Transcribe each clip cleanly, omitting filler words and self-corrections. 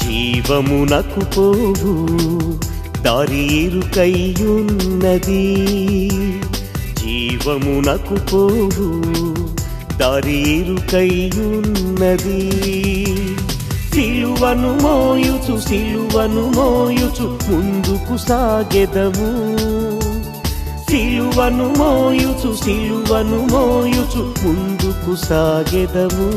జీవమునకు పోవు దారి ఇరుకైయున్నది, జీవమునకు పోవు దారి ఇరుకైయున్నది. సిలువను మోయుచు సిలువను మోయుచు ముందుకు సాగెదము, సిలువను మోయుచు సిలువను మోయుచు ముందుకు సాగెదము.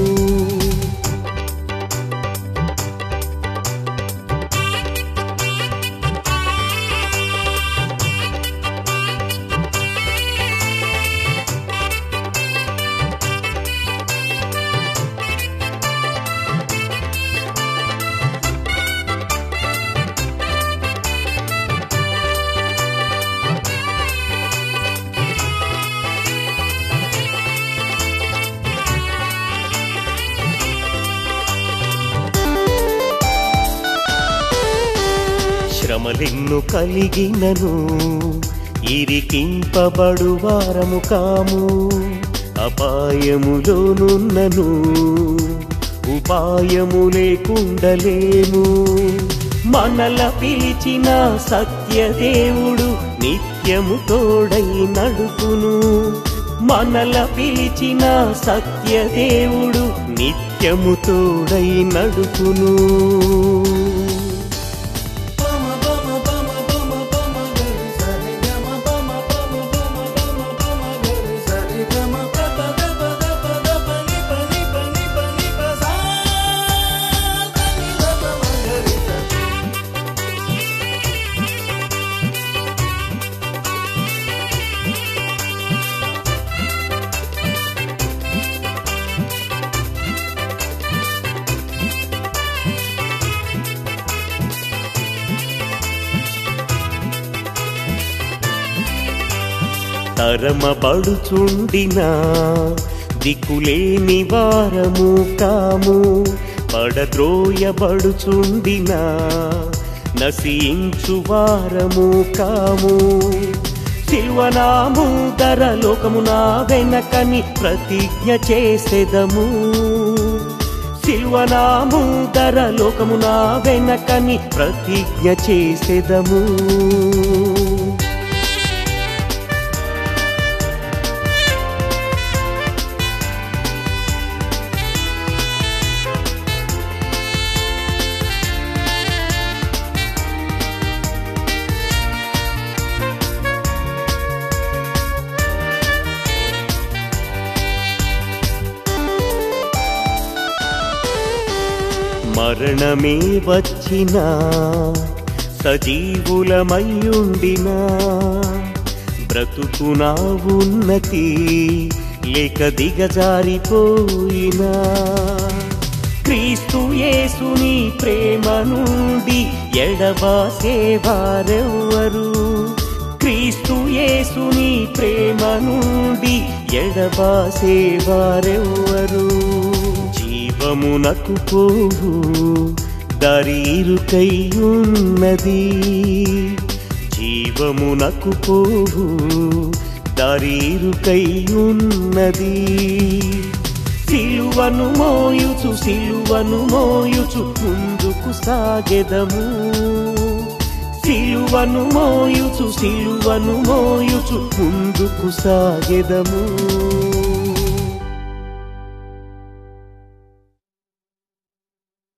శ్రమలెన్ను కలిగినను ఇరికింపబడు వారము కాము, అపాయములోనున్నను ఉపాయము లేకుండలేము. మనల పిలిచిన సత్యదేవుడు నిత్యము తోడై నడుపును, మనల పిలిచిన సత్యదేవుడు నిత్యము తోడై నడుపును. తరమబడుచుండిన దిక్కులేని వారము కాము, పడద్రోయబడుచుండిన నశించు వారము కాము. సిల్వనాము ధర లోకమున వెనకని ప్రతిజ్ఞ చేసెదము, సిల్వనాము ధర లోకమున వెనకని ప్రతిజ్ఞ చేసెదము. మరణమే వచ్చినా సజీవులమయ్యుండినా బ్రతుకునా ఉన్నతి లేక దిగజారిపోయినా, క్రీస్తు యేసుని ప్రేమ నుండి ఎడబాసేవారెవ్వరు, క్రీస్తు యేసుని ప్రేమ నుండి ఎడబాసేవారెవ్వరు. జీవమునకు పోవు దారి ఇరుకైయున్నది, జీవమునకు పోవు దారి ఇరుకైయున్నది. సిలువను మోయుచు సిలువను మోయుచు ముందుకు సాగెదము, సిలువను మోయుచు సిలువను మోయుచు ముందుకు సాగెదము.